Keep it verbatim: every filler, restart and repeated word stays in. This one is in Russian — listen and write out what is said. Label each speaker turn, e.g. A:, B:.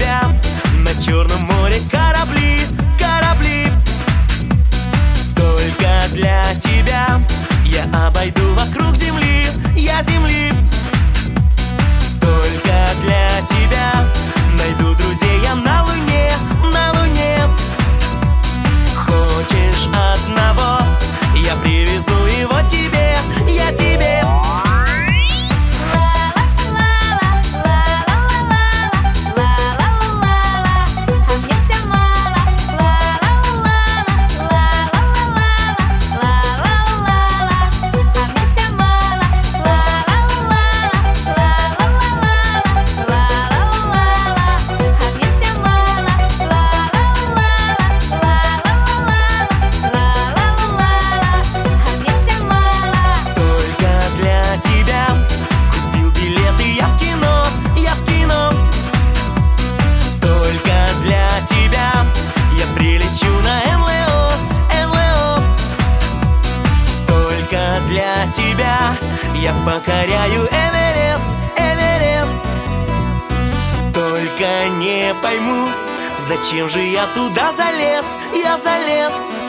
A: тебя на Черном море корабли, корабли. Только для тебя я обойду вокруг земли, я земли. Только для тебя найду друзей я на луне, на луне. Хочешь одного, я привезу его тебе, я тебе. Для тебя я покоряю Эверест, Эверест. Только не пойму, зачем же я туда залез, я залез.